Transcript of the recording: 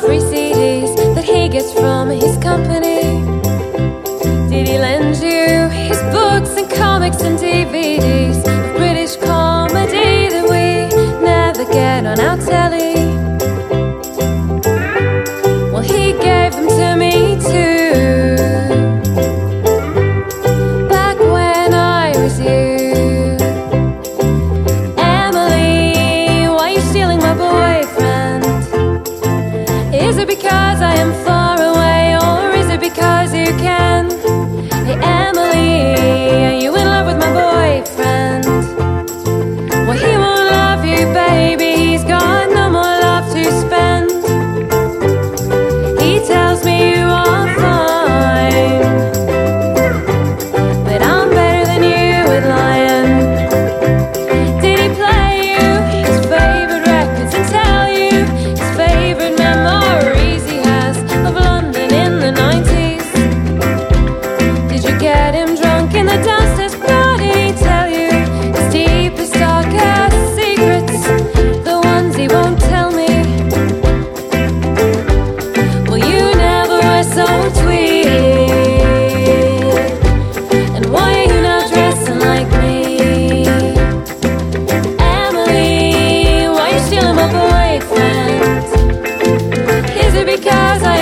free CDs that he gets from his company? Did he lend you his books and comics and DVDs of British comedy that we never get on our telly? Well, he gave them to me too, back when I was you. Emily, why are you stealing my boyfriend? Is it because I am far away, or is it because you can? Hey Emily, are you in love with my boyfriend? Well, he won't love you, baby, he's got no more love to spend. He tells me you are fine, but I'm better than you at lying. Did he play you his favorite records and tell you his favorite memories he has of London in the 90s? Did you get him drunk in the downstairs bar? Did he tell you his deepest, darkest secrets, the ones he won't tell me? Well, you never were so sweet, and why are you not dressing like me? Emily, why are you stealing my boyfriend? Is it because I